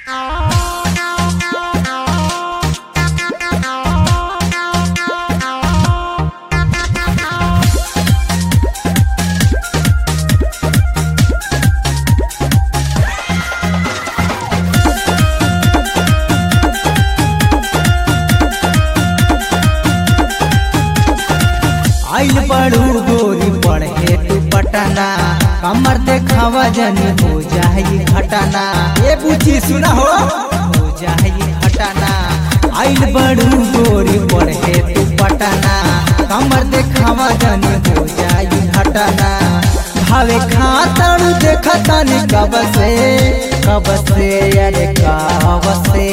आइल बड़ू गोरी पढ़े तू पटना, कमर देखावा जनी हो जाई घटना। ये पूछी सुना हो जाई घटना। आइल बड़ू गोरी पढ़े तू पटना, कमर देखावा जनी हो जाई घटना। भावे खातर देखता नी कब से अरे कब से।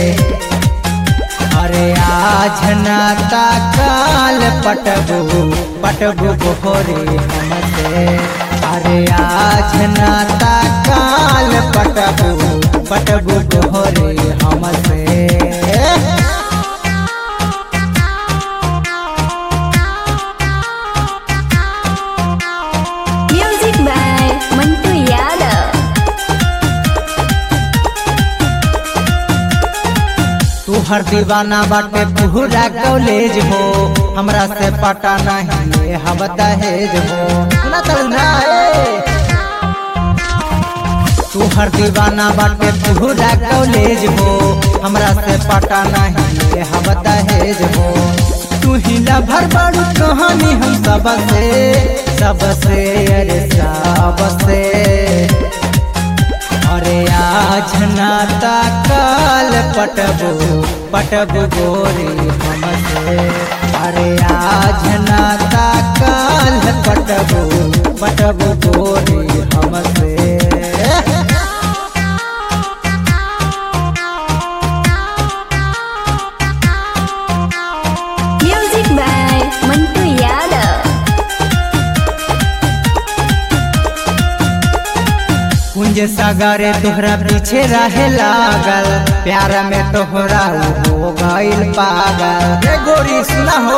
अरे आज नाता काल पटबू गोरे हमसे। अरे आज नाता काल पटबू गोरे हमसे। Music by Mantu Yadav. तू हर दीवाना बाटे पूरा कॉलेज हो, हमरा से पटा नहीं हम दहेज हो। सुना चल ना तू हर दीवाना बाटे पूरा कॉलेज हो, हमरा से पटा नहीं हम दहेज हो। तू ही लभर बड़ू कहानी हम सबसे अरे सबसे। अरे आज नाता काल पटबू गोरी हमसे। अरे आज नाता काल पटबू गोरी हमसे। Music by Mantu Yadav. कुंज सागरे तोहरा पीछे रहे लागल, प्यार में तोहरा हो गइल पागल। ये गोरी सुना हो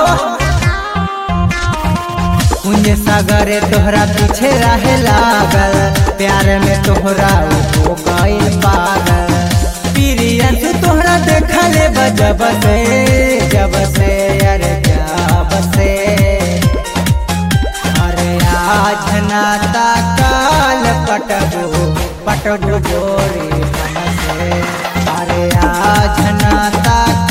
कुंज सागरे तोहरा पीछे रहे लागल, प्यार में तोहरा हो गइल पागल। प्रियन तोहरा देखले जब से अरे जब से। अरे आज नाता काल पटबू गोरी हमसे। अरे आज नाता